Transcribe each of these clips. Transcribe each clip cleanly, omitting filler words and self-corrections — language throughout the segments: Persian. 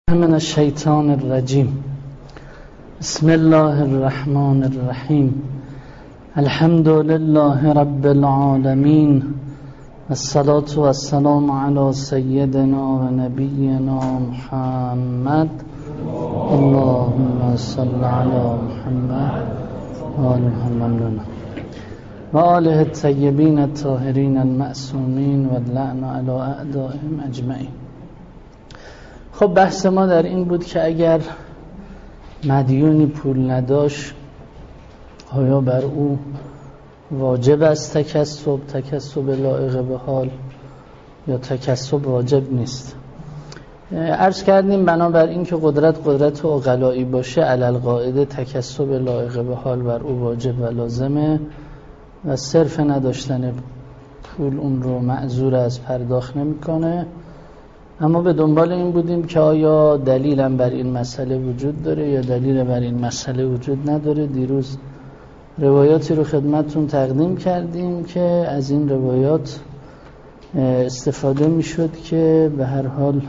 من الشیطان الرجیم. بسم الله الرحمن الرحیم. الحمد لله رب العالمین، الصلاة والسلام علی سیدنا و نبینا محمد. اللهم صل علی محمد و آل محمد و آله الطیبین الطاهرین المعصومین و اللعن علی اعدائهم اجمعین. خب بحث ما در این بود که اگر مدیونی پول نداشت آیا بر او واجب است تکسب لایق به حال یا تکسب واجب نیست. عرض کردیم بنابر این که قدرت عقلایی باشه علل قاعده تکسب لایق به حال بر او واجب و لازمه و صرف نداشتن پول اون رو معذور از پرداخت نمیکنه. اما به دنبال این بودیم که آیا دلیلم بر این مسئله وجود داره یا دلیل بر این مسئله وجود نداره. دیروز روایاتی رو خدمتتون تقدیم کردیم که از این روایات استفاده میشد که به هر حال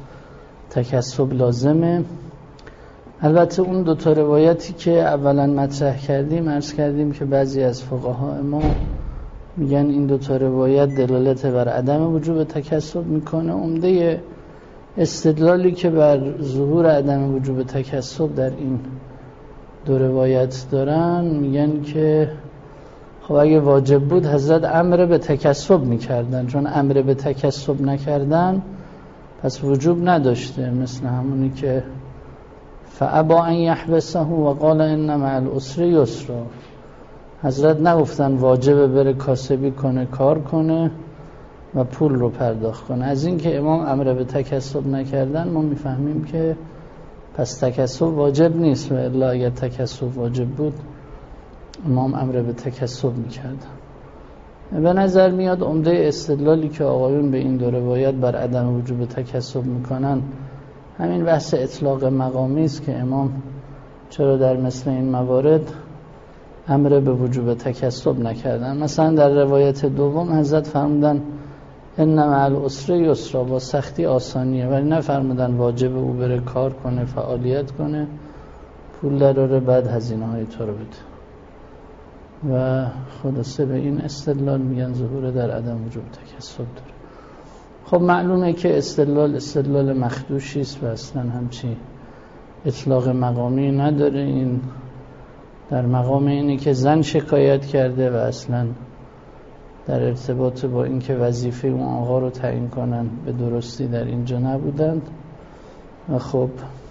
تکسب لازمه. البته اون دوتا روایتی که اولا مطرح کردیم عرض کردیم که بعضی از فقها ما میگن این دوتا روایت دلالت بر عدم وجوب تکسب میکنه. عمده استدلالی که بر ظهور عدم وجوب تکسب در این دو روایت دارن میگن که خب اگه واجب بود حضرت امر به تکسب میکردن، چون امر به تکسب نکردن پس وجوب نداشته. مثل همونی که فابا ان یحبسه و قال ان مع العسر یسرا، حضرت نگفتن واجبه بره کاسبی کنه کار کنه و پول رو پرداخت کنه. از این که امام امر به تکسب نکردن ما میفهمیم که پس تکسب واجب نیست و الا اگر تکسب واجب بود امام امر به تکسب میکردن. به نظر میاد عمده استدلالی که آقایون به این دو روایت بر عدم وجوب تکسب میکنن همین بحث اطلاق مقامی است که امام چرا در مثل این موارد امر به وجوب تکسب نکردن. مثلا در روایت دوم حضرت فرمودن ان مع العسر یسرا، با سختی آسانیه، ولی نفرمودن واجب او بره کار کنه فعالیت کنه پول دراره بعد هزینه های تو رو بده. و خلاصه به این استدلال میگن ظهور در عدم وجوب تکسب داره. خب معلومه که استدلال مخدوشی است و اصلا همچی اطلاق مقامی نداره. این در مقام اینی که زن شکایت کرده و اصلا در ارتباط با اینکه وظیفه اون آقا رو تعیین کنن به درستی در اینجا نبودند. و خب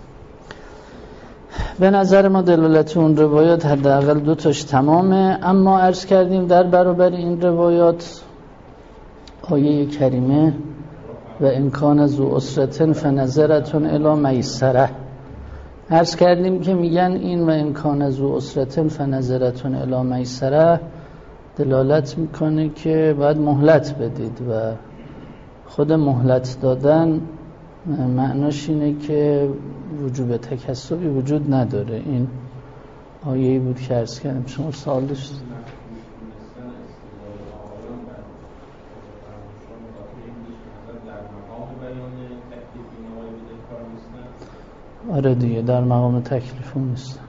به نظر ما دلالت اون روایات حداقل دو تاش تمامه. اما عرض کردیم در برابر این روایات آیه کریمه و امکان ذو عسرة فنظرة الی میسره، عرض کردیم که میگن این و امکان ذو عسرة فنظرة الی میسره دلالت میکنه که باید مهلت بدید و خود مهلت دادن معناش اینه که وجوب تکسبی وجود نداره. این آیه‌ای بود که عرض کردیم. شما سوال داشتید؟ آره دیگه در مقام تکلیف نیست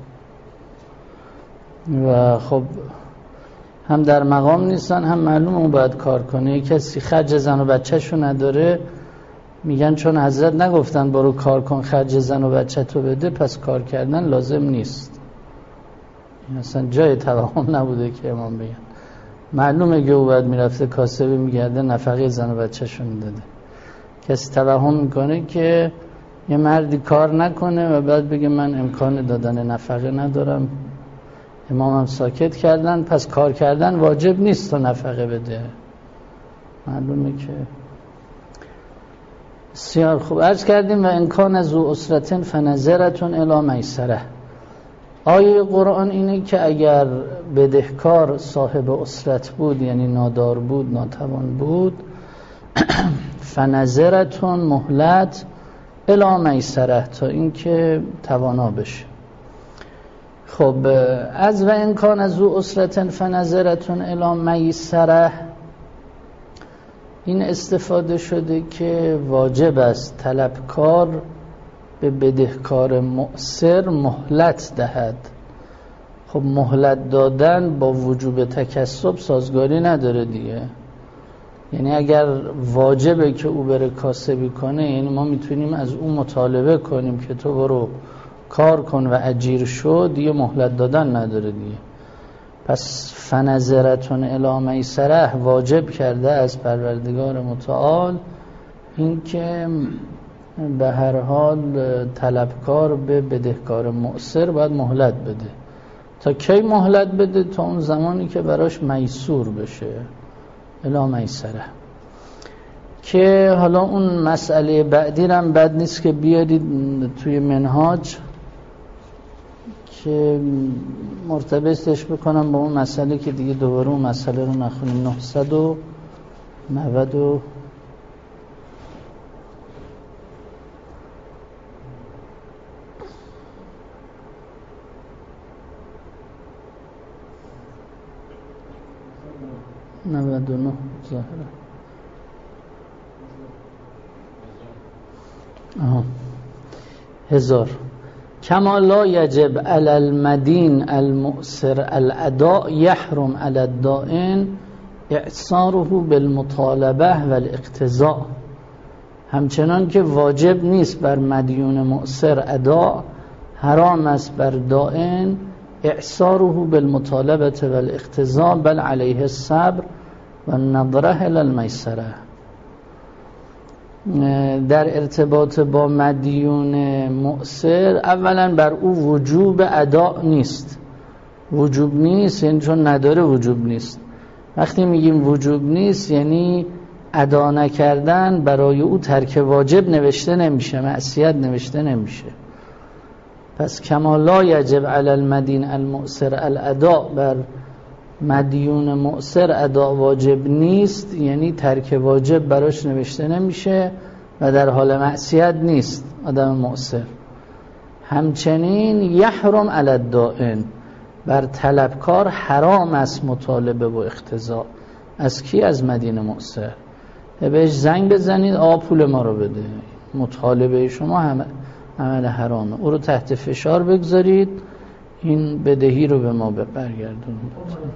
و خب هم در مقام نیستن هم معلومه اون باید کار کنه. کسی خرج زن و بچه‌شو نداره میگن چون حضرت نگفتن برو کار کن خرج زن و بچه تو بده پس کار کردن لازم نیست. این اصلا جای توهم نبوده که امام بگن. معلومه که او باید میرفته کاسبی میگرده نفقه زن و بچه‌شو میداده. کسی توهم میکنه که یه مردی کار نکنه و بعد بگه من امکان دادن نفقه ندارم. امام هم ساکت کردن پس کار کردن واجب نیست تا نفقه بده. معلومه که بسیار خوب. عرض کردیم و امکان ذو عسرة فنظرة الی میسره. آیه قرآن اینه که اگر بدهکار صاحب عسرت بود یعنی نادار بود ناتوان بود فنظرة مهلت الی میسره تا اینکه توانا بشه. خب از و امکان ذو عسرة فنظرة الی میسره این استفاده شده که واجب است طلبکار به بدهکار معسر مهلت دهد. خب مهلت دادن با وجوب تکسب سازگاری نداره دیگه. یعنی اگر واجبه که او بره کاسبی کنه، یعنی ما میتونیم از او مطالبه کنیم که تو برو کار کن و اجیر شو، دیگه مهلت دادن نداره دیگه. پس فنظرتون الی میسره واجب کرده از پروردگار متعال این که به هر حال طلبکار به بدهکار معسر باید مهلت بده. تا کی مهلت بده؟ تا اون زمانی که براش میسور بشه، الی میسره. که حالا اون مسئله بعدی هم بد نیست که بیارید توی منهاج که مرتبطش بکنم با اون مسئله که دیگه دوباره اون مسئله رو نخونیم. 990 99 ظاهره. هزار. کما لا یجب علی المدین المؤسر الاداء یحرم علی الدائن اعصاره بالمطالبه و الاقتضاء. همچنان که واجب نیست بر مدیون مؤسر ادا، حرام است بر دائن اعصاره بالمطالبه و الاقتضاء، بل علیه الصبر و النظره الی المیسره. در ارتباط با مدیون مؤسر اولا بر او وجوب ادا نیست. وجوب نیست یعنی چون نداره وجوب نیست. وقتی میگیم وجوب نیست یعنی ادا نکردن برای او ترک واجب نوشته نمیشه، معصیت نوشته نمیشه. پس کما لا یجب علی المدین المؤسر الادا، بر مدیون مؤسر ادا واجب نیست یعنی ترک واجب براش نوشته نمیشه و در حال معصیت نیست آدم مؤسر. همچنین یحرم علی الدائن، بر طلبکار حرام است مطالبه و اقتضا. از کی؟ از مدین مؤسر. بهش زنگ بزنید آقا پول ما رو بده، مطالبه شما عمل حرامه، او رو تحت فشار بگذارید این بدهی رو به ما برگردونید.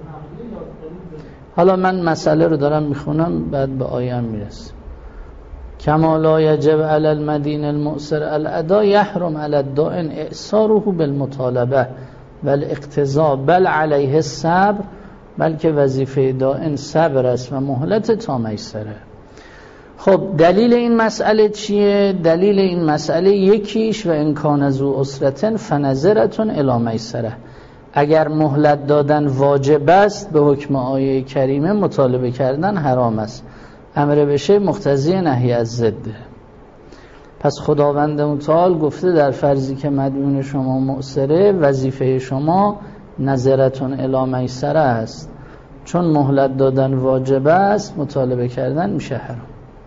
حالا من مسئله رو دارم میخونم بعد به آیه میرسم. کما لا یجب علی المدین المؤسر الادا یحرم علی الدائن اعصاره بالمطالبه و الاقتضاء، بل علیه الصبر، بلکه وظیفه دائن صبر است و مهلت تا میسره. خب دلیل این مسئله چیه؟ دلیل این مسئله یکیش و امکان ذو اسرة فنظرة الی میسره. اگر مهلت دادن واجب است به حکم آیه کریمه مطالبه کردن حرام است. امر بشه مقتضی نهی از ضده. پس خداوند متعال گفته در فرضی که مدیون شما مؤسره وظیفه شما نظرتون الی میسره است. چون مهلت دادن واجب است مطالبه کردن میشه حرام.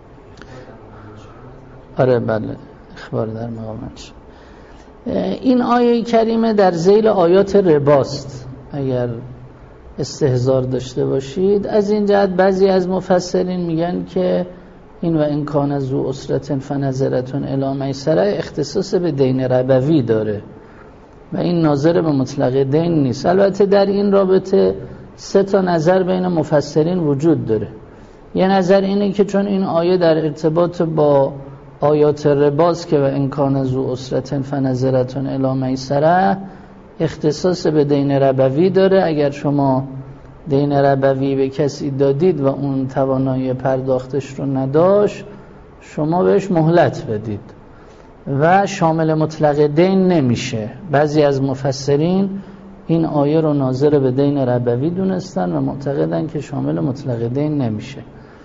آره بله، اخبار در مقامش. این آیه کریمه در ذیل آیات رباست اگر استحضار داشته باشید. از این جهت بعضی از مفسرین میگن که این و این کان ذو اسرة فنظرة الی میسره اختصاص به دین ربوی داره و این ناظر به مطلق دین نیست. البته در این رابطه سه تا نظر بین مفسرین وجود داره. یه نظر اینه که چون این آیه در ارتباط با آیات رباست که و امکان ذو اسرة فنظرة الی میسره اختصاص به دین ربوی داره. اگر شما دین ربوی به کسی دادید و اون توانایی پرداختش رو نداشت شما بهش مهلت بدید و شامل مطلق دین نمیشه. بعضی از مفسرین این آیه رو ناظر به دین ربوی دونستن و معتقدن که شامل مطلق دین نمیشه.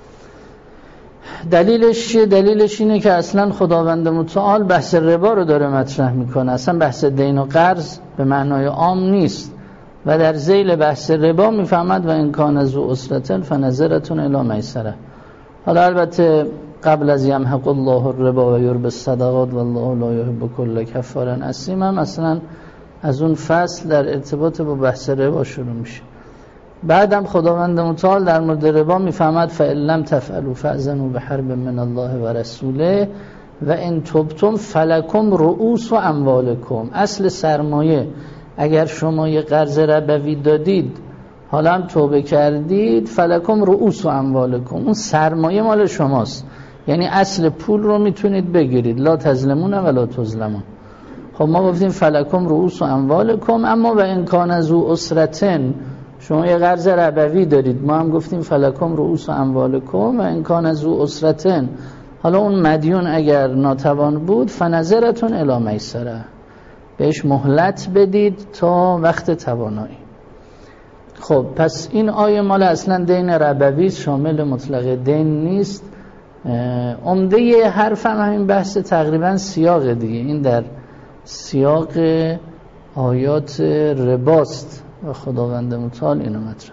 دلیلش چیه؟ دلیلش اینه که اصلا خداوند متعال بحث ربا رو داره مطرح میکنه، اصلا بحث دین و قرض به معنای عام نیست و در ذیل بحث ربا میفهمد و این کان ذو اسرة فنظرة الی میسره. حالا البته قبل از یمحق الله الربا و یربی الصدقات والله لا یحب کل کفار اثیم هم مثلا از اون فصل در ارتباط با بحث ربا شروع میشه. بعدم خداوند متعال در مورد ربا میفهمد فإن لم تفعلوا فأذنوا بحرب من الله و رسوله. و ان تبتم فلکم رؤوس و اموالکم. اصل سرمایه اگر شما یه قرض ربوی دادید حالا هم توبه کردید، فلکم رؤوس و اموالکم، اون سرمایه مال شماست، یعنی اصل پول رو میتونید بگیرید، لا تظلمون و لا تظلمون. خب ما گفتیم فلکم رؤوس و اموالکم. اما و ان کان ذو اسرتن، شما یه قرض ربوی دارید، ما هم گفتیم فلکم رؤوس و اموالکم و ان کان ذو اسرتن. حالا اون مدیون اگر ناتوان بود فنظرتون الی میسره، بهش مهلت بدید تا وقت توانایی. خب پس این آیه مال اصلا دین ربوی، شامل مطلق دین نیست. عمده حرفم همین بحث تقریبا سیاق دیگه، این در سیاق آیات رباست و خداوند متعال اینو مطرح.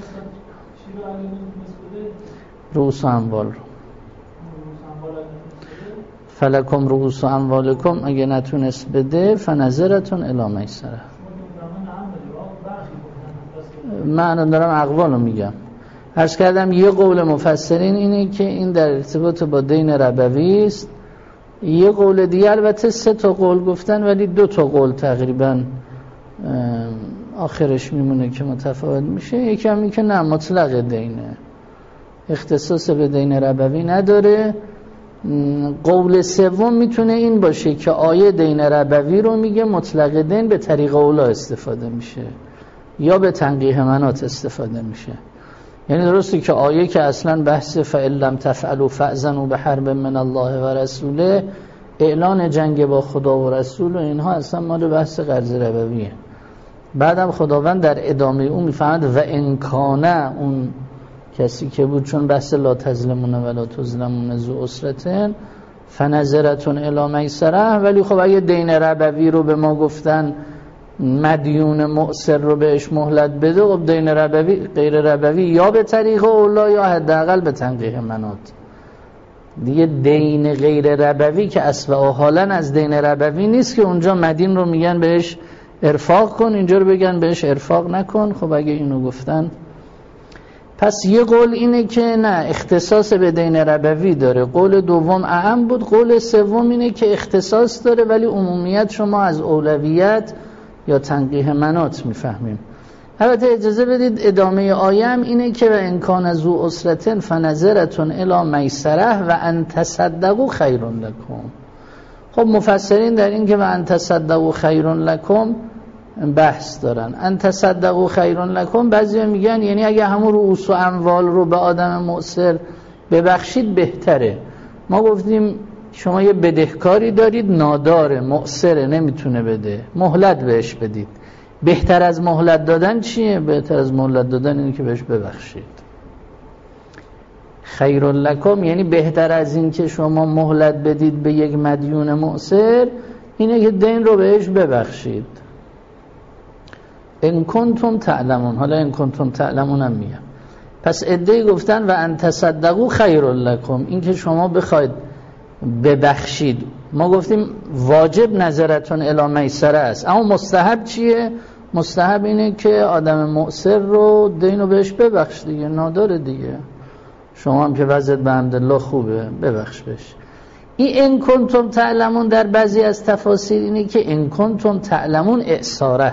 رؤوس و اموال رو فلکم رؤوس و اموالکم اگه نتونست بده فنظرتون الی میسره. من دارم اقوالو میگم. عرض کردم یه قول مفسرین اینه که این در ارتباط با دین ربوی است، یه قول دیگه البته 3 تا قول گفتن ولی 2 تا قول تقریبا آخرش میمونه که متفاوت میشه. یکی هم این که نه مطلق دینه، اختصاص به دین ربوی نداره. قول سوم میتونه این باشه که آیه دین ربوی رو میگه مطلق دین به طریق اولا استفاده میشه یا به تنقیح منات استفاده میشه. یعنی درسته که آیه که اصلا بحث فإن لم تفعلوا فأذنوا بحرب من الله و رسوله، اعلان جنگ با خدا و رسول و اینها اصلا مال بحث قرض ربویه. بعدم خداوند در ادامه اون میفهمد و ان کان، اون کسی که بود، چون بحث لا تظلمون و لا تظلمون ذو اسرتن فنظرتون الی میسره. ولی خب اگه دین ربوی رو به ما گفتن مدیون معسر رو بهش مهلت بده، خب دین ربوی غیر ربوی یا به طریق اولا یا حداقل به تنقیح منات دیگه. دین غیر ربوی که اصلا و حالا از دین ربوی نیست که اونجا مدین رو میگن بهش ارفاق کن، اینجا رو بگن بهش ارفاق نکن. خب اگه اینو گفتن، پس یه قول اینه که نه اختصاص به دین ربوی داره، قول دوم اعم بود. قول سوم اینه که اختصاص داره ولی عمومیت شما از اولویت یا تنقیح منات میفهمیم. البته اجازه بدید ادامه آیه هم اینه که و ان کان ذو اسرتن فنظرتون الی میسره و ان تصدقوا خیر لکم. خب مفسرین در این که و ان تصدقوا خیر لکم بحث دارن. ان تصدقوا خیر لکم بعضی میگن یعنی اگه همون رؤوس و اموال رو به آدم معسر ببخشید بهتره. ما گفتیم شما یه بدهکاری دارید، ناداره، معسره، نمیتونه بده، مهلت بهش بدید. بهتر از مهلت دادن چیه؟ بهتر از مهلت دادن اینه که بهش ببخشید. خیر لکم یعنی بهتر از این که شما مهلت بدید به یک مدیون معسر اینه که دین رو بهش ببخشید. ان کنتم تعلمون. حالا ان کنتم تعلمون هم میگم. پس عده‌ای گفتن و ان تصدقوا خیر لکم، این که شما بخواید ببخشید. ما گفتیم واجب نظرتون الی میسره است، اما مستحب چیه؟ مستحب اینه که آدم معسر رو دینو بهش ببخش دیگه، ناداره دیگه. شما هم که وضعیت به حمدالله خوبه ببخش بهش. این ان کنتم تعلمون در بعضی از تفاسیر اینه که ان کنتم تعلمون اعصاره،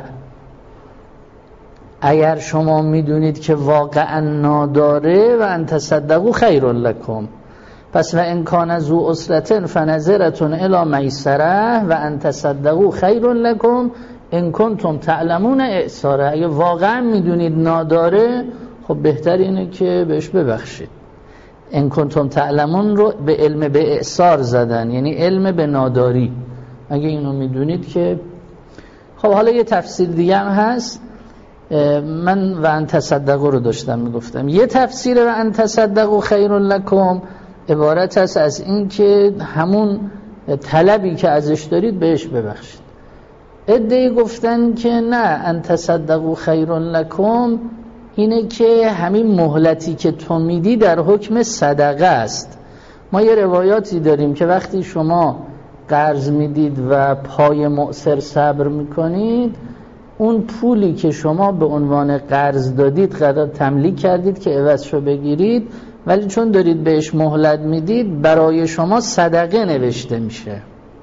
اگر شما میدونید که واقعا ناداره و ان تصدقوا خیر لکم. پس و ان کان ذو اسرتن فنظرتون الی میسره و ان تصدقوا خیر لکم ان کنتم تعلمون اعصاره. اگه واقعا میدونید ناداره خب بهتر اینه که بهش ببخشید. ان کنتم تعلمون رو به علم به اعصار زدن، یعنی علم به ناداری. اگه اینو میدونید که خب. حالا یه تفسیر دیگه هم هست. من و ان تصدقوا رو داشتم میگفتم. یه تفسیر و ان تصدقوا خیر لکم عبارت است از این که همون طلبی که ازش دارید بهش ببخشید. عده‌ای گفتن که نه، ان تصدقوا خیر لکم اینه که همین مهلتی که تو میدی در حکم صدقه است. ما یه روایاتی داریم که وقتی شما قرض میدید و پای معسر صبر میکنید، اون پولی که شما به عنوان قرض دادید قرار تملیک کردید که عوضشو بگیرید، ولی چون دارید بهش مهلت میدید برای شما صدقه نوشته میشه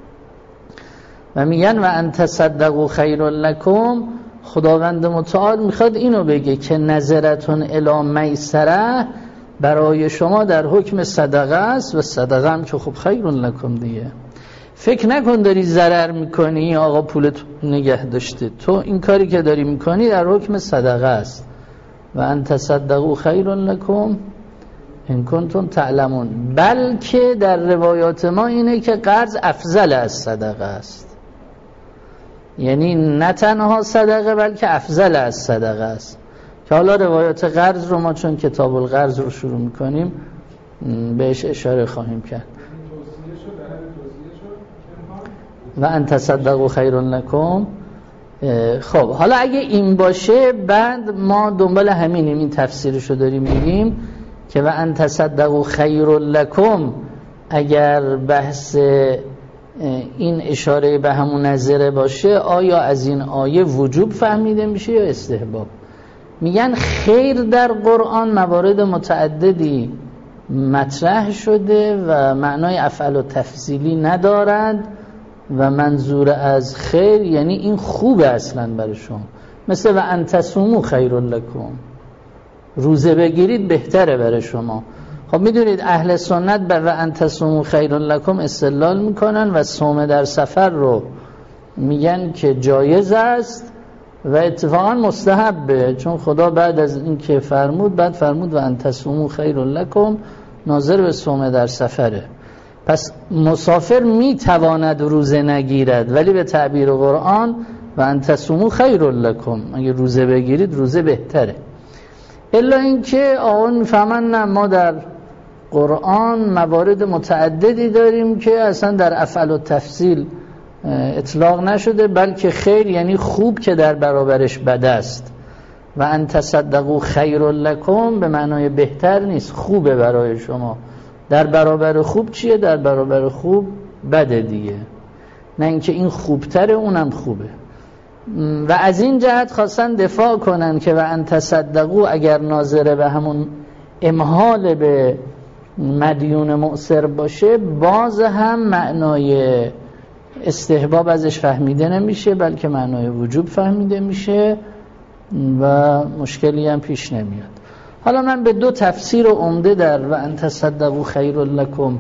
و میگن و ان تصدقوا خیر لکم. خداوند متعال میخواد اینو بگه که نظرتون الی میسره برای شما در حکم صدقه است و صدقه هم که خب خیر لکم دیگه. فکر نکن داری ضرر میکنی آقا پولت نگه داشته، تو این کاری که داری میکنی در حکم صدقه است. و ان تصدقوا خیر لکم ان کنتم تعلمون. بلکه در روایات ما اینه که قرض افضل از صدقه است، یعنی نه تنها صدقه بلکه افضل از صدقه است، که حالا روایات قرض رو ما چون کتاب القرض رو شروع میکنیم بهش اشاره خواهیم کرد. و ان تصدقوا خیر لکم. خب حالا اگه این باشه بعد ما دنبال همینیم، این تفسیرشو داریم میگیم که و ان تصدقوا خیر لکم اگر بحث این اشاره به همون نظره باشه آیا از این آیه وجوب فهمیده میشه یا استحباب؟ میگن خیر در قرآن موارد متعددی مطرح شده و معنای افعال و تفضیلی ندارد و منظور از خیر یعنی این خوبه اصلا برای شما، مثل و ان تصوموا خیر لکم، روزه بگیرید بهتره برای شما. خب میدونید اهل سنت به و ان تصوموا خیر لکم استدلال میکنن و صوم در سفر رو میگن که جایز است و اتفاقا مستحبه، چون خدا بعد از این که فرمود و ان تصوموا خیر لکم ناظر به صوم در سفره. پس مسافر میتواند روزه نگیرد ولی به تعبیر قرآن و ان تصوموا خیر لکم، اگه روزه بگیرید روزه بهتره. الا اینکه آقا میفهمن نه ما در قرآن موارد متعددی داریم که اصلا در افعال و تفصیل اطلاق نشده، بلکه خیر یعنی خوب که در برابرش بد است. و ان تصدقوا خیر لکم به معنای بهتر نیست، خوبه برای شما. در برابر خوب چیه؟ در برابر خوب بده دیگه، نه اینکه این خوبتره اونم خوبه. و از این جهت خواستن دفاع کنن که و ان تصدقوا اگر ناظره به همون امهال به مدیون معسر باشه باز هم معنای استحباب ازش فهمیده نمیشه بلکه معنای وجوب فهمیده میشه و مشکلی هم پیش نمیاد. حالا من به دو تفسیر عمده در و ان تصدقوا خیر لکم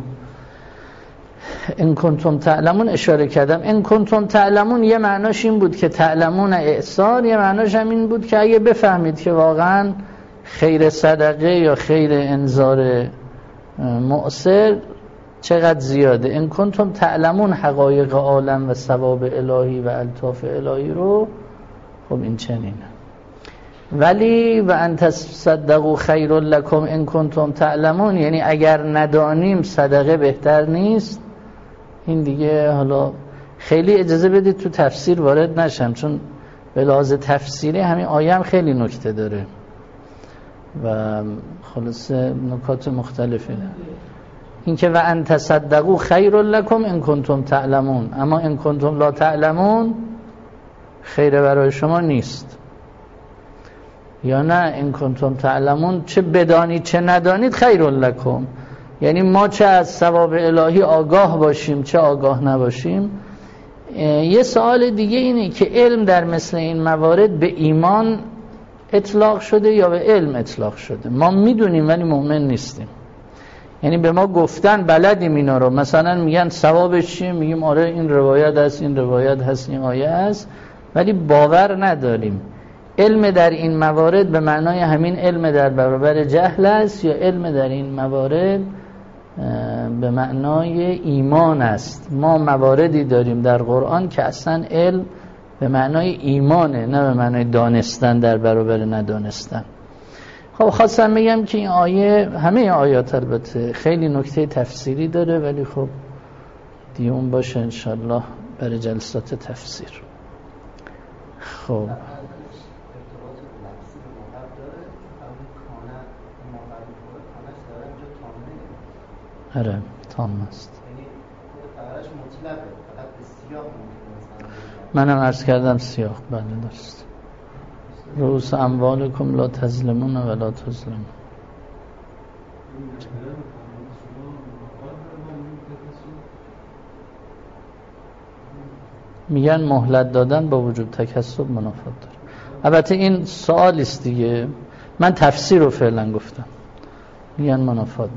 ان کنتم تعلمون اشاره کردم. ان کنتم تعلمون یه معناش این بود که تعلمون اعصار، یه معناش هم این بود که اگه بفهمید که واقعا خیر صدقه یا خیر انذار معسر چقدر زیاده. ان کنتم تعلمون حقایق عالم و ثواب الهی و الطاف الهی رو، خب این چنینه. ولی و ان تصدقوا خیر لکم ان کنتم تعلمون یعنی اگر ندانیم صدقه بهتر نیست. این دیگه حالا خیلی اجازه بدید تو تفسیر وارد نشم، چون به لحاظ تفسیری همین آیه هم خیلی نکته داره و خلاصه نکات مختلفه. این که و ان تصدقوا خیر لکم ان کنتم تعلمون، اما ان کنتم لا تعلمون خیر برای شما نیست. یا نه ان کنتم تعلمون چه بدانید چه ندانید خیر لکم، یعنی ما چه از ثواب الهی آگاه باشیم چه آگاه نباشیم. یه سوال دیگه اینه که علم در مثل این موارد به ایمان اطلاق شده یا به علم اطلاق شده؟ ما میدونیم ولی مؤمن نیستیم، یعنی به ما گفتن بلدیم اینا رو، مثلا میگن ثوابش چیه، میگیم آره این روایت هست این روایت هست این آیه هست، ولی باور نداریم. علم در این موارد به معنای همین علم در برابر جهل است یا علم در این موارد به معنای ایمان است؟ ما مواردی داریم در قرآن که اصلا علم به معنای ایمانه، نه به معنای دانستن در برابر ندانستن. خب خواستم بگم که این آیه، همه آیات البته خیلی نکته تفسیری داره، ولی خب دیگه اون باشه انشالله برای جلسات تفسیر. خب آره تام است. منم عرض کردم سیاق، بله درست. رؤوس اموالکم لا تظلمون ولا تظلمون. میگن مهلت دادن با وجوب تکسب منافات داره. البته این سوال است دیگه، من تفسیر رو فعلا گفتم. میگن منافات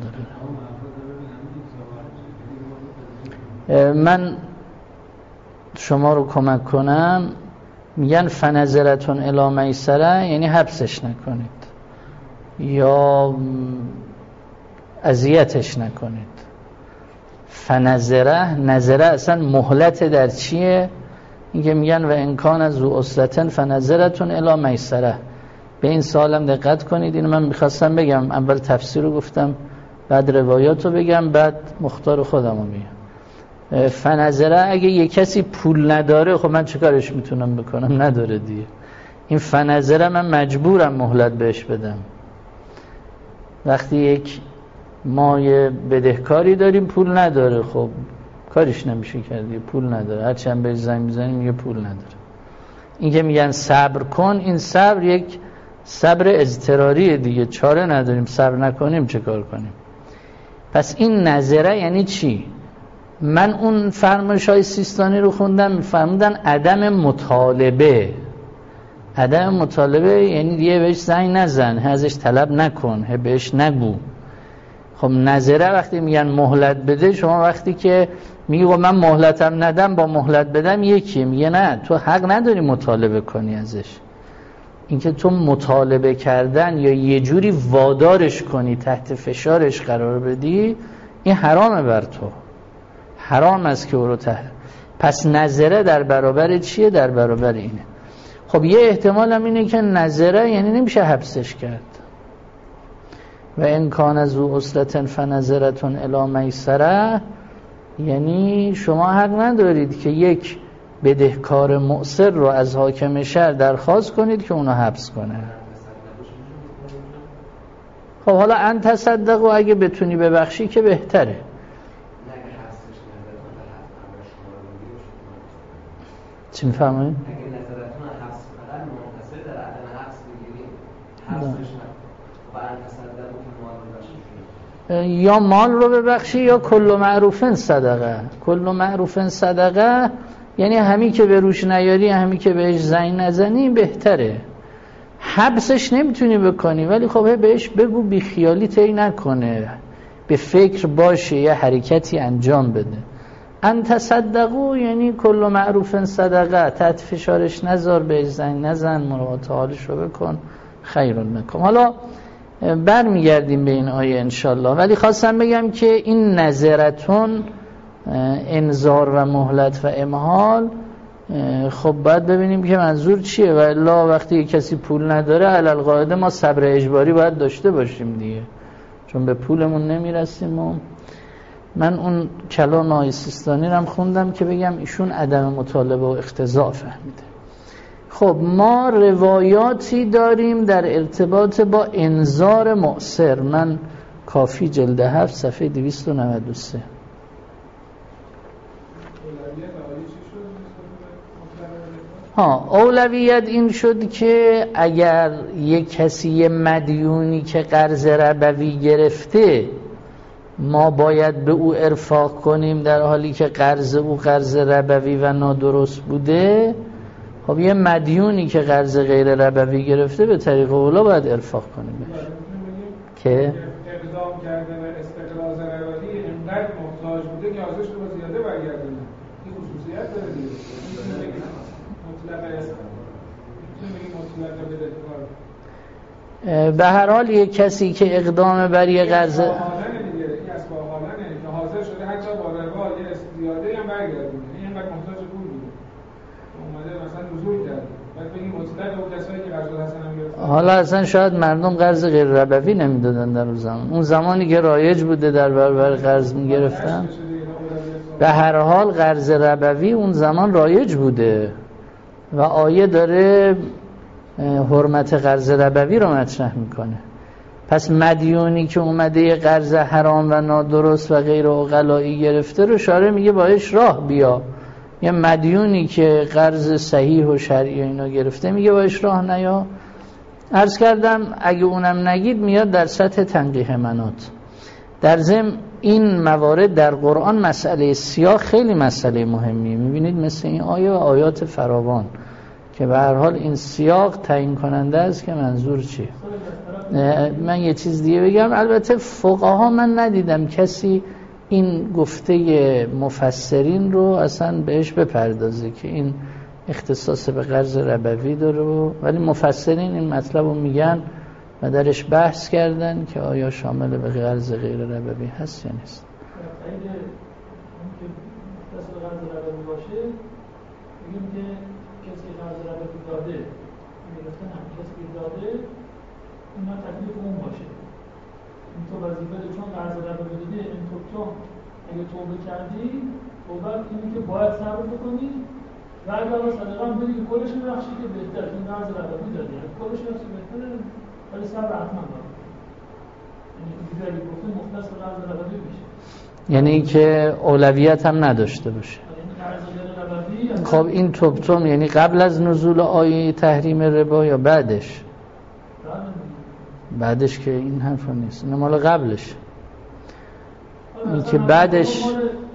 داره. من شما رو کمک کنم. میگن فنظرتون الی میسره، یعنی حبسش نکنید یا اذیتش نکنید. فنظره، نظره اصلا مهلت در چیه؟ اینکه میگن و امکان از ذو عسرة فنظرتون الی میسره. به این سوالم دقت کنید. اینو من میخواستم بگم، اول تفسیر رو گفتم، بعد روایات رو بگم، بعد مختار خودم رو میگم. فنظره، اگه یک کسی پول نداره، خب من چه کارش میتونم بکنم؟ نداره دیگه. این فنظره من مجبورم مهلت بهش بدم. وقتی یک ما یه بدهکاری داریم پول نداره، خب کارش نمیشه کردی، پول نداره، هرچی هم بهش زنگ میزنیم میگه پول نداره. این که میگن صبر کن، این صبر یک صبر اضطراریه دیگه، چاره نداریم، صبر نکنیم چه کار کنیم؟ پس این نظره یعنی چی؟ من اون فرمایش‌های سیستانی رو خوندم، می‌فرمودن عدم مطالبه. عدم مطالبه یعنی دیگه بهش زنگ نزن، ازش طلب نکن، بهش نگو. خب نظره وقتی میگن مهلت بده، شما وقتی که میگی من مهلتم ندم با مهلت بدم یکی، میگه نه، تو حق نداری مطالبه کنی ازش. اینکه تو مطالبه کردن یا یه جوری وادارش کنی، تحت فشارش قرار بدی، این حرامه بر تو، حرام است که او رو پس نظره در برابر چیه؟ در برابر اینه. خب یه احتمال هم اینه که نظره یعنی نمیشه حبسش کرد. و ان کان ذو عسرة فنظرة الی میسره، یعنی شما حق ندارید که یک بدهکار معسر رو از حاکم شهر درخواست کنید که اونو حبس کنه. خب حالا ان تصدقوا، اگه بتونی ببخشی که بهتره. چی میفهمید؟ یا مال رو ببخشی یا کل معروفن صدقه. کل معروفن صدقه یعنی همی که به روش نیاری، همی که بهش زنگ نزنی بهتره. حبسش نمیتونی بکنی، ولی خب بهش بگو بی خیالی طی نکنه، به فکر باشه، یه حرکتی انجام بده. ان تصدقوا یعنی کل معروفن صدقه، تحت فشارش نذار، بهش زنگ نزن، مراعات حالش رو بکن، خیرون نکن. حالا برمیگردیم به این آیه انشالله، ولی خواستم بگم که این نظرتون، انذار و مهلت و امهال، خب باید ببینیم که منظور چیه. و الا وقتی کسی پول نداره علی القاعده ما صبر اجباری باید داشته باشیم دیگه، چون به پولمون نمیرسیم. و من اون کلام آقای سیستانی رو هم خوندم که بگم ایشون عدم مطالبه و اقتضاء فهمیده. خب ما روایاتی داریم در ارتباط با انذار معسر. من کافی جلد 7 صفحه 293. اولویت این شد که اگر یک کسی مدیونی که قرض ربوی گرفته، ما باید به او ارفاق کنیم در حالی که قرض او قرض ربوی و نادرست بوده. خب یه مدیونی که قرض غیر ربوی گرفته به طریق اولا باید ارفاق کنیم بهش. که اقدام کرده و استقراض ربوی اینقدر محتاج بوده که ازش رو زیاده برگردونه. این خصوصیت داره دیگه. به هر حال یک کسی که اقدام بر یه قرض دیگه اسباب حالانه که حاضر شده حتی با ربا یه زیاده هم برگردونه، اینقدر محتاج پول بوده، اومده مثلا نزول کرده، بعد بگیم مطلق اون کسایی که قرض حسن هم گرفتن. حالا اصلا شاید مردم قرض غیر ربوی نمیدادن در اون زمان، اون زمانی که رایج بوده در برابر قرض میگرفتن. به هر حال قرض ربوی اون زمان رایج بوده و آیه داره حرمت قرض ربوی رو مطرح میکنه. پس مدیونی که اومده یه قرض حرام و نادرست و غیر عقلایی گرفته رو شارع میگه باش راه بیا. یه مدیونی که قرض صحیح و شرعی اینا گرفته میگه باش راه نیا. عرض کردم اگه اونم نگید میاد در سطح تنقیح منات. در ضمن این موارد در قرآن مسئله سیاق خیلی مسئله مهمیه. میبینید مثل این آیه و آیات فراوان که به هر حال این سیاق تعیین کننده است که منظور چیه. من یه چیز دیگه بگم، البته فقها من ندیدم کسی این گفته مفسرین رو اصلا بهش بپردازه که این اختصاص به قرض ربوی داره ولی مفسرین این مطلب رو میگن و درش بحث کردن که آیا شامل به قرض غیر ربوی هست یا نیست. اگه اون که مختص به قرض ربوی باشه میگیم که کسی که قرض ربوی داده میگفتن هم کسی که داده اینا تکلیف اون باشه. این تو وظیفه چون قرض ربوی داده این تو اگه توبه کردی توبه اینی که باید صبر بکنی و اگر صدقه هم بدی که کلش بخشی که بهتر این قرض ربوی دادی کلش بخشی بهتره ولی صبر حتما باید. یعنی دیگه اگه گفته مختص به قرض ربوی میشه، یعنی که اولویت هم نداشته باشه. خب این توبتم یعنی قبل از نزول آیه تحریم ربا یا بعدش؟ بعدش که این حرف نیست، این مال قبلش. این که بعدش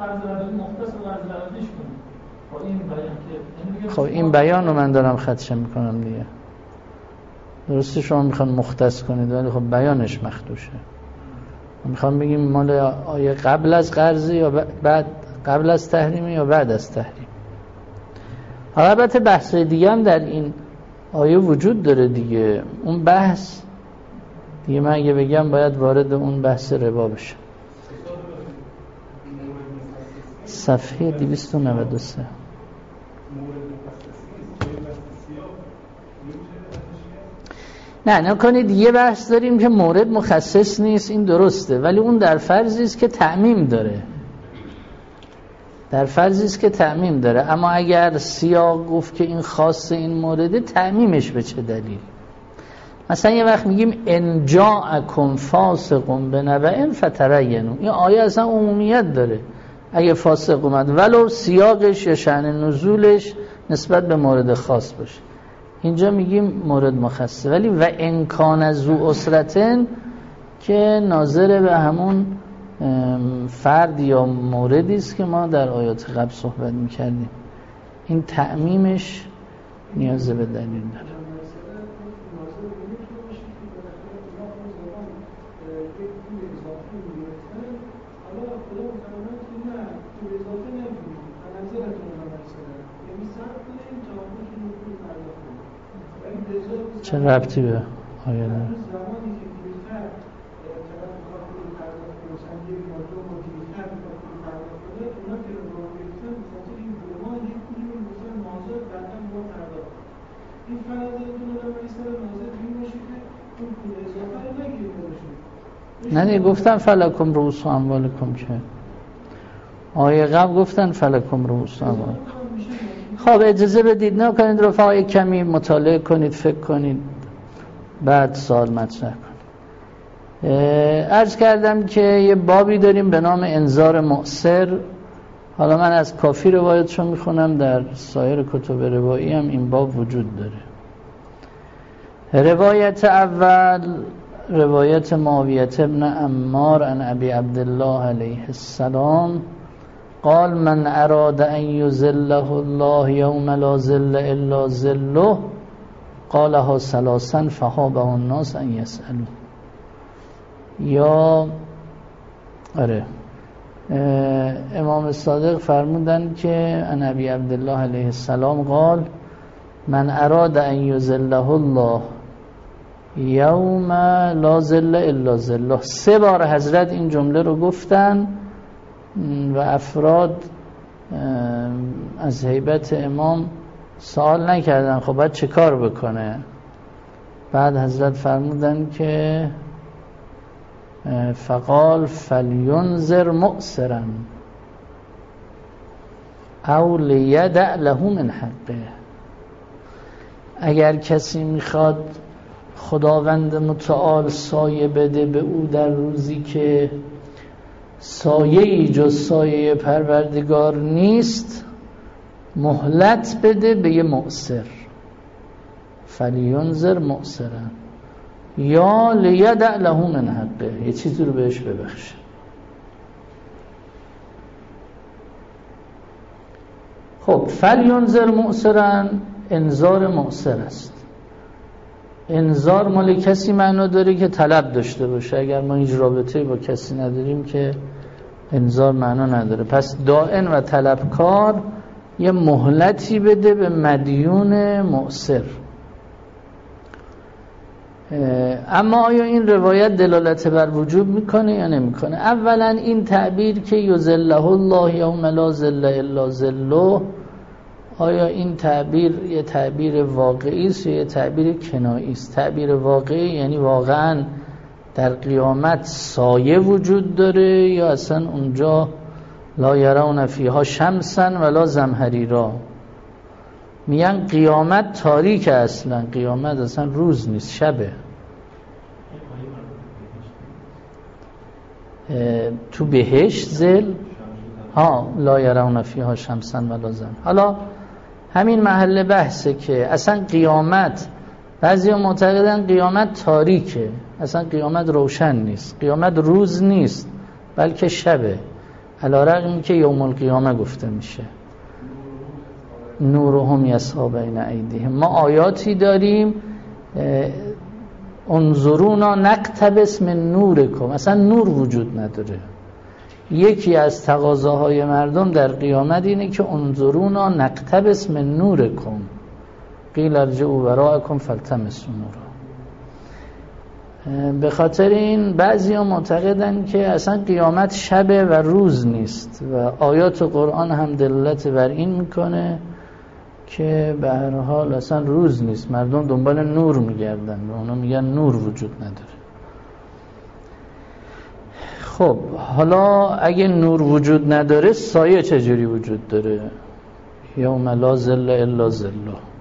خب این بیان رو من دارم خدشه میکنم دیگه. درسته شما میخوان مختص کنید ولی خب بیانش مخدوشه. میخوام بگیم مال آیه قبل از قرض یا بعد، قبل از تحریم یا بعد از تحریم. البته بحث دیگه هم در این آیه وجود داره دیگه. اون بحث دیگه من اگه بگم باید وارد اون بحث ربا بشه. صفحه 293. نه نکنید یه بحث داریم که مورد مخصص نیست، این درسته، ولی اون در فرضی است که تعمیم داره، در فرضی است که تعمیم داره. اما اگر سیاق گفت که این خاص این مورد، تعمیمش به چه دلیل؟ مثلا یه وقت میگیم ان جاءکم فاسق بنبأ فتبینوا، این آیه اصلا عمومیت داره، اگه فاسق اومد ولو سیاقش یا شأن نزولش نسبت به مورد خاص باشه. اینجا میگیم مورد مخصص. ولی و ان کان ذو اسرتن که ناظر به همون فرد یا موردی است که ما در آیات قبل صحبت میکردیم. این تعمیمش نیاز به دلیل داره. چه ربطی به آیه داره؟ نه دیگه گفتن فلکم رؤوس اموالکم، که آیه قبل گفتن فلکم رؤوس اموالکم. خب اجازه بدید نکنید رفقا کمی مطالعه کنید، فکر کنید، بعد سوال مطرح کنید. عرض کردم که یه بابی داریم به نام انذار مؤثر. حالا من از کافی روایتشو میخونم، در سایر کتب روایی هم این باب وجود داره. روایت اول روایت معاویه ابن عمار عن ابی عبدالله علیه السلام قال من اراد ان یذله الله یوم لا ظل الا ظله قالها ثلاثا فهابه الناس ان یسألوا. یا امام صادق فرمودن که عن ابی عبدالله علیه السلام قال من اراد ان یذله الله یوم لا ظل الا ظله. 3 بار حضرت این جمله رو گفتن و افراد از هیبت امام سوال نکردن خب باید چه کار بکنه. بعد حضرت فرمودن که فقال فلینذر مؤثرا او لیدع له من حقه. اگر کسی میخواد خداوند متعال سایه بده به او در روزی که سایه‌ای جز سایه پروردگار نیست، مهلت بده به یه مؤثر. فلینذر مؤثرا یا لیدع له من حقه، یه چیزی رو بهش ببخشه. خب فلینذر معسرن، انذار معسر است. انذار مال کسی معنا داره که طلب داشته باشه. اگر ما هیچ رابطه‌ای با کسی نداریم که انذار معنا نداره. پس دائن و طلبکار یه مهلتی بده به مدیون معسر. اما آیا این روایت دلالت بر وجوب میکنه یا نمیکنه؟ اولا این تعبیر که یذله الله یوم لا ظل الا ظله، آیا این تعبیر یه تعبیر واقعی است یا یه تعبیر کنایی است؟ تعبیر واقعی یعنی واقعا در قیامت سایه وجود داره یا اصلا اونجا لا یرون فیها شمسا ولا زمهریرا؟ میگن قیامت تاریک، اصلا قیامت اصلا روز نیست، شبه. تو بهشت ظل لا یرون فیها شمسا ولا زمهریرا. حالا همین محل بحثه که اصلا قیامت، بعضیا معتقدن قیامت تاریکه، اصلا قیامت روشن نیست، قیامت روز نیست بلکه شبه، علی رغم که یوم القیامه گفته میشه نورهم یسعی بین ایدیهم. ما آیاتی داریم انظرونا نقتبس من نورکم، اصلا نور وجود نداره. یکی از تقاضاهای مردم در قیامت اینه که انظرونا نقتبس من نورکم قیل ارجعوا وراءکم فالتمسوا نورا. به خاطر این بعضیا معتقدن که اصلا قیامت شبه و روز نیست و آیات قرآن هم دلالت بر این میکنه که به هر حال اصلا روز نیست، مردم دنبال نور میگردن و اونا میگن نور وجود نداره. خب حالا اگه نور وجود نداره سایه چجوری وجود داره؟ یوم لا ظل الا ظله.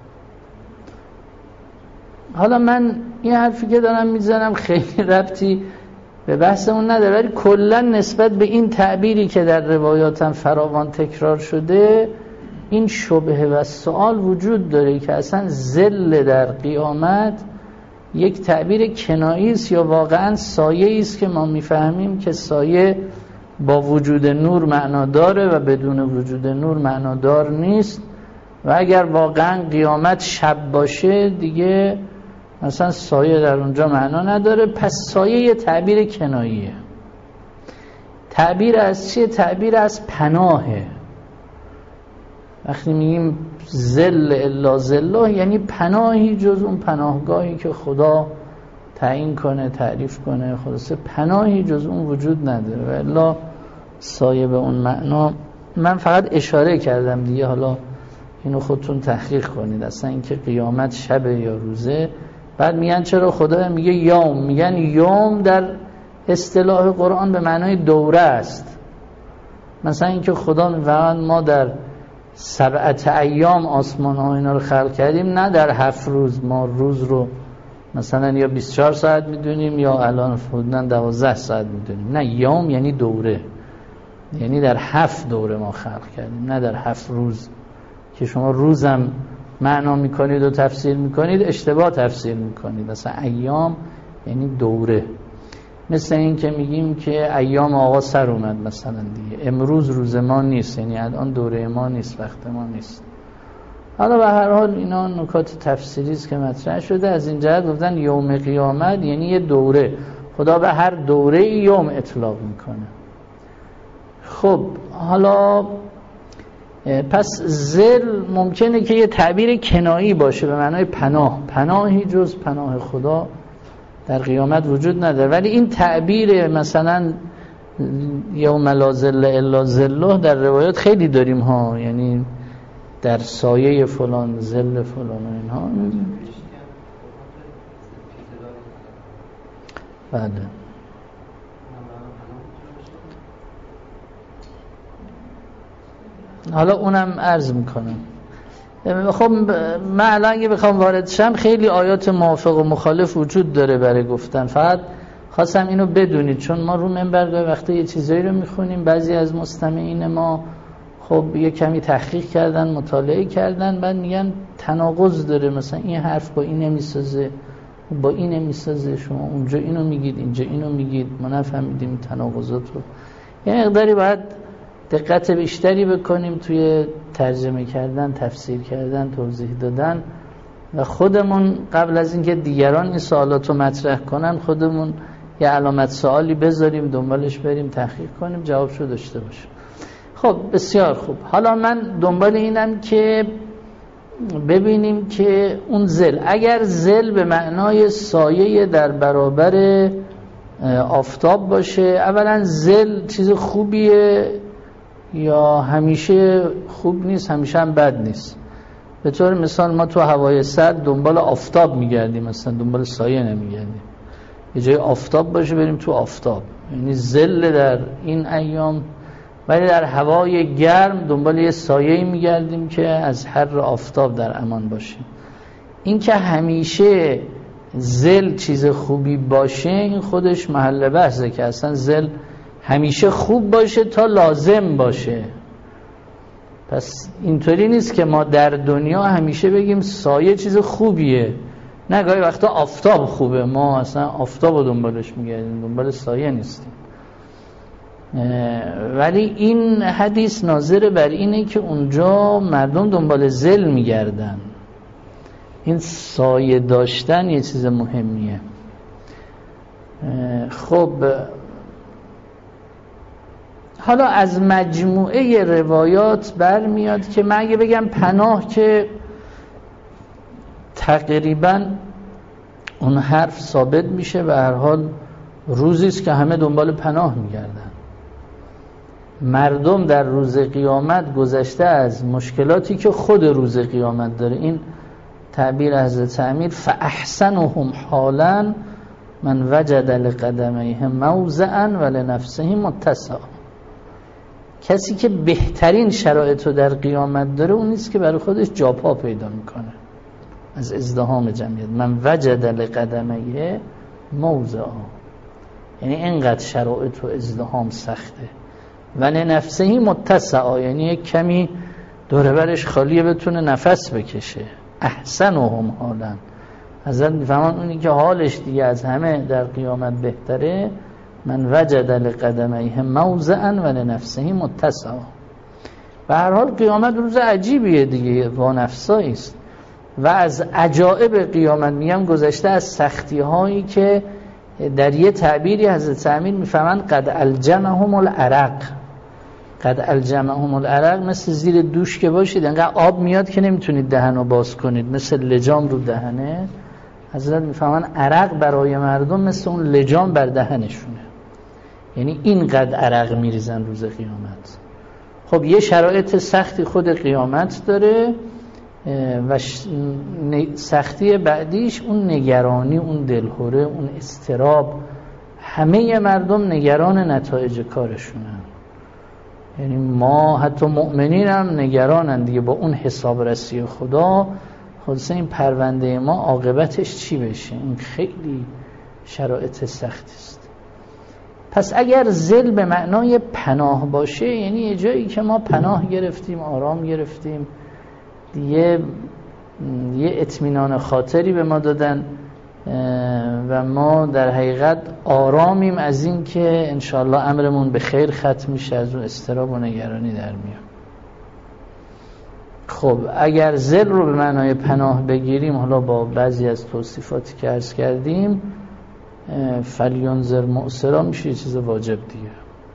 حالا من این حرفی که دارم میزنم خیلی ربطی به بحثمون نداره، ولی کلا نسبت به این تعبیری که در روایاتم فراوان تکرار شده این شبهه و سوال وجود داره که اصلا ظل در قیامت یک تعبیر کنایی است یا واقعا سایه است که ما میفهمیم که سایه با وجود نور معنا داره و بدون وجود نور معنا دار نیست. و اگر واقعا قیامت شب باشه دیگه مثلا سایه در اونجا معنا نداره، پس سایه یه تعبیر کناییه. تعبیر از چیه؟ تعبیر از پناهه. وقتی میگیم ظل الا ظله یعنی پناهی جز اون پناهگاهی که خدا تعیین کنه، تعریف کنه، خلاصه پناهی جز اون وجود نداره و الا سایه به اون معنا. من فقط اشاره کردم دیگه، حالا اینو خودتون تحقیق کنید اصلا اینکه قیامت شبه یا روزه. بعد میگن چرا خدا میگه یوم؟ میگن یوم در اصطلاح قرآن به معنای دوره است. مثلا اینکه خدا میفهمد ما در 7 ایام آسمان ها اینا رو خلق کردیم، نه در 7 روز. ما روز رو مثلا یا 24 ساعت میدونیم یا الان حدوداً 12 ساعت میدونیم. نه، یوم یعنی دوره، یعنی در 7 دوره ما خلق کردیم، نه در 7 روز که شما روزم معنا میکنید و تفسیر میکنید اشتباه تفسیر میکنید. مثلا ایام یعنی دوره. مثل این که میگیم که ایام آقا سر اومد مثلا دیگه، امروز روز ما نیست، یعنی الان دوره ما نیست، وقت ما نیست. حالا به هر حال اینا نکات تفسیری است که مطرح شده. از این جهت گفتن یوم قیامت یعنی یه دوره، خدا به هر دوره یوم اطلاق میکنه. خب حالا پس ظل ممکنه که یه تعبیر کنایی باشه به معنای پناه، پناهی جز پناه خدا در قیامت وجود نداره. ولی این تعبیر مثلا یوم لا ظل الا ظله در روایات خیلی داریم ها، یعنی در سایه فلان، ظل فلان و اینها. بله. حالا اونم عرض میکنم. خب من الان اگه بخوام وارد شم خیلی آیات موافق و مخالف وجود داره برای گفتن، فقط خواستم اینو بدونید چون ما رو منبر وقتی یه چیزایی رو میخونیم بعضی از مستمعین ما خب یه کمی تحقیق کردن، مطالعه کردن، بعد میگن تناقض داره، مثلا این حرف با این نمیسازه، با این نمیسازه، شما اونجا اینو میگید اینجا اینو میگید، ما نفهمیدیم تناقضات رو. یه مقداری باید دقت بیشتری بکنیم توی ترجمه کردن، تفسیر کردن، توضیح دادن و خودمون قبل از اینکه دیگران این سوالات رو مطرح کنن خودمون یه علامت سوالی بذاریم، دنبالش بریم تحقیق کنیم، جوابشو داشته باشیم. خب بسیار خوب. حالا من دنبال اینم که ببینیم که اون ظل، اگر ظل به معنای سایه در برابر آفتاب باشه، اولا ظل چیز خوبیه یا همیشه خوب نیست، همیشه هم بد نیست؟ به طور مثال ما تو هوای سرد دنبال آفتاب میگردیم، مثلا دنبال سایه نمیگردیم. یه جای آفتاب باشه بریم تو آفتاب، یعنی ظل در این ایام. ولی در هوای گرم دنبال یه سایه‌ای میگردیم که از حر آفتاب در امان باشیم. این که همیشه ظل چیز خوبی باشه این خودش محل بحثه که اصلا ظل همیشه خوب باشه تا لازم باشه. پس اینطوری نیست که ما در دنیا همیشه بگیم سایه چیز خوبیه، نه، گاهی وقتا آفتاب خوبه، ما اصلا آفتاب رو دنبالش میگردیم، دنبال سایه نیستیم. ولی این حدیث ناظر بر اینه که اونجا مردم دنبال ظل میگردن. این سایه داشتن یه چیز مهمیه. خب حالا از مجموعه روایات برمیاد که من اگه بگم پناه که تقریبا اون حرف ثابت میشه، به هر حال روزیست که همه دنبال پناه میگردن. مردم در روز قیامت گذشته از مشکلاتی که خود روز قیامت داره. این تعبیر حضرت امیر فاحسنهم حالا من وجد لقدمیه موضعا ولنفسه متسعا. کسی که بهترین شرایط رو در قیامت داره اون نیست که برای خودش جا پا پیدا میکنه از ازدحام جمعیت. من وجد لقدمیه موضعا، یعنی اینقدر شرایط و ازدحام سخته. ولنفسه متسعا، یعنی یک کمی دوره برش خالیه بتونه نفس بکشه. احسنهم حالا، حضرت میفهمان اونی که حالش دیگه از همه در قیامت بهتره. من وجد لقدمیه موضعا ولنفسه متسعا. به هر حال قیامت روز عجیبیه دیگه، وانفسایی است. و از عجائب قیامت میگم گذشته از سختی هایی که در یه تعبیری حضرت امیر میفهمند قد الجمهم العرق. قد الجمهم العرق مثل زیر دوش که باشید انقدر آب میاد که نمیتونید دهن رو باز کنید، مثل لجام رو دهنه. حضرت میفهمند عرق برای مردم مثل اون لجام بر دهنشونه، یعنی اینقدر عرق میریزن روز قیامت. خب یه شرایط سختی خود قیامت داره و سختی بعدیش اون نگرانی، اون دلهوره، اون اضطراب. همه مردم نگران نتایج کارشونن، یعنی ما حتی مؤمنین هم نگرانن دیگه با اون حسابرسی خدا. خلاصه این پرونده ما عاقبتش چی بشه؟ این خیلی شرایط سختی است. پس اگر ظل به معنای پناه باشه، یعنی یه جایی که ما پناه گرفتیم، آرام گرفتیم دیگه، یه اطمینان خاطری به ما دادن و ما در حقیقت آرامیم از این که انشاءالله امرمون به خیر ختم میشه، از اون اضطراب و نگرانی در میام. خب اگر ظل رو به معنای پناه بگیریم، حالا با بعضی از توصیفاتی که عرض کردیم، فلینذر مؤثرا میشه یه چیز واجب دیگه.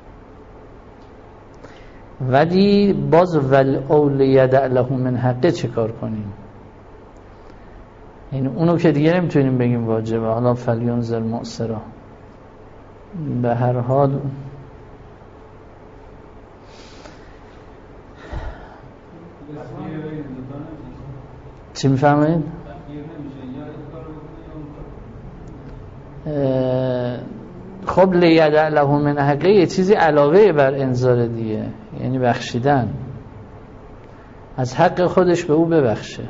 ولی باز ول یدع له من حقه چه کار کنیم؟ این اونو که دیگه نمیتونیم بگیم واجبه. حالا فلینذر مؤثرا به هر حال چی میفهمید؟ خب لیدع له من حقه یه چیزی علاوه بر انذار دیگه، یعنی بخشیدن، از حق خودش به او ببخشه.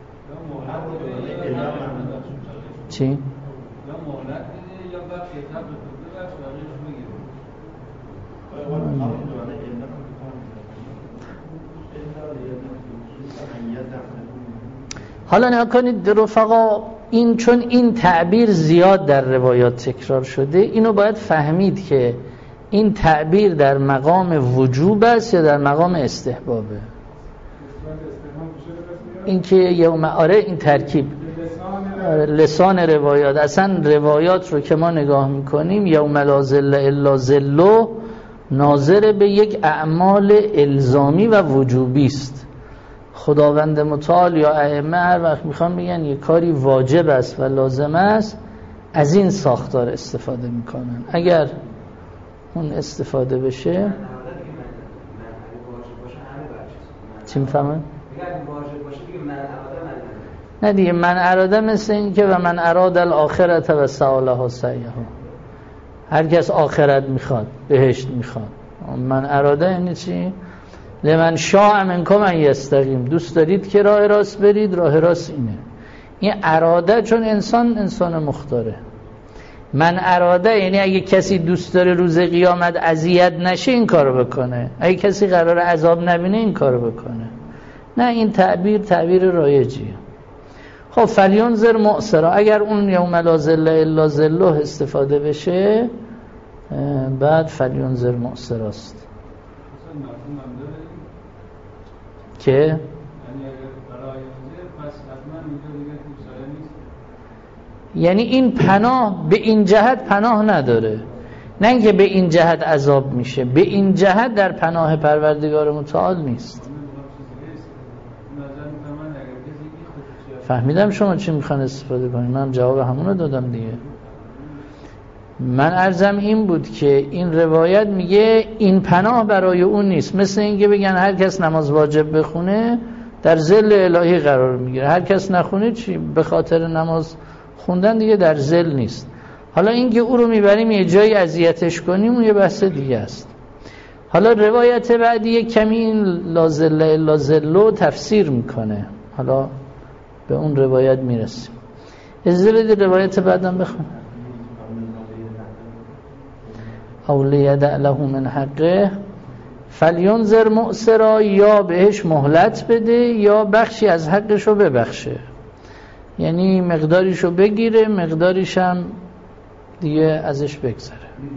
چی؟ حالا نگاه کنید رفقا، این چون این تعبیر زیاد در روایات تکرار شده، اینو باید فهمید که این تعبیر در مقام وجوب است یا در مقام استحبابه. اینکه یوم آره این ترکیب لسان روایات، اصلا روایات رو که ما نگاه میکنیم یوم لا ظل الا ظله ناظر به یک اعمال الزامی و وجوبی است. خداوند متعال یا ائمه هر وقت میخوان بگن یک کاری واجب است و لازم است از این ساختار استفاده میکنن. اگر اون استفاده بشه چی میفهمن؟ نه دیگه من اراده مثل این که و من اراد الاخرت و سعالها سعیها، هر کس آخرت میخواد بهشت میخواد. من اراده یعنی چی؟ لمن شاء منکم ان یستقیم، دوست دارید که راه راست برید، راه راست اینه. این اراده چون انسان مختاره. من اراده یعنی اگه کسی دوست داره روز قیامت اذیت نشه این کارو بکنه، اگه کسی قرار عذاب نبینه این کارو بکنه. نه این تعبیر رایجیه. خب فلینذر معسرا، اگر اون یوم لا ظل الا ظله استفاده بشه بعد فلینذر معسراست که یعنی این پناه به این جهت پناه نداره، نه اینکه به این جهت عذاب میشه، به این جهت در پناه پروردگار متعال نیست. فهمیدم شما چی میخوان استفاده کنید، من جواب همونو دادم دیگه. من عرضم این بود که این روایت میگه این پناه برای اون نیست، مثل اینکه بگن هر کس نماز واجب بخونه در ظل الهی قرار میگیره، هر کس نخونه چی به خاطر نماز خوندن دیگه در ظل نیست. حالا اینکه او رو میبریم یه جایی اذیتش کنیم اون یه بحث دیگه است. حالا روایت بعدی کمی این لا ظل الا ظله تفسیر میکنه، حالا به اون روایت میرسیم. اجازه بدید روایت بعدم بخون. او لیدع له من حقه فلینذر معسرا، یا بهش مهلت بده یا بخشی از حقشو ببخشه، یعنی مقداریشو بگیره مقداریش هم دیگه ازش بگذره.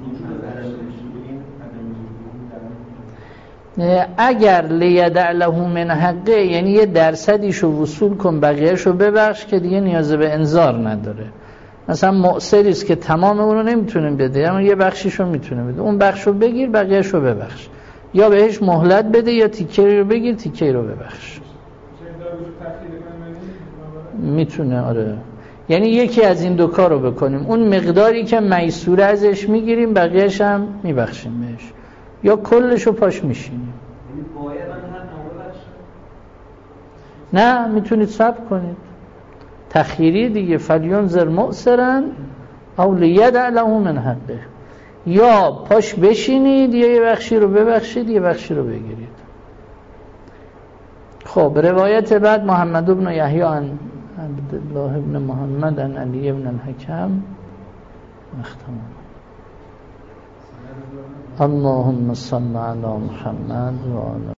اگر لیدع له من حقه یعنی یه درصدیشو وصول کن بقیهشو ببخش که دیگه نیاز به انذار نداره. مثلا معسری است که تمام اون رو نمیتونه بده اما یه بخشیشو میتونه بده، اون بخشو بگیر بقیهشو ببخش، یا بهش مهلت بده یا تیکه رو بگیر تیکه رو ببخش. میتونه آره، یعنی یکی از این دو کارو بکنیم، اون مقداری که میسوره ازش میگیریم بقیهش هم میبخشیم بهش، یا کلشو پاش میشینیم. نه میتونید صبر کنید تخیری دیگه. فلینذر معسرا او لیدع له من حقه، یا پاش بشینید یا یه بخشی رو ببخشید یه بخشی رو بگیرید. خب روایت بعد محمد بن یحیی عن عبدالله بن محمد عن علی بن الحکم مختم. اللهم صل علی محمد و علی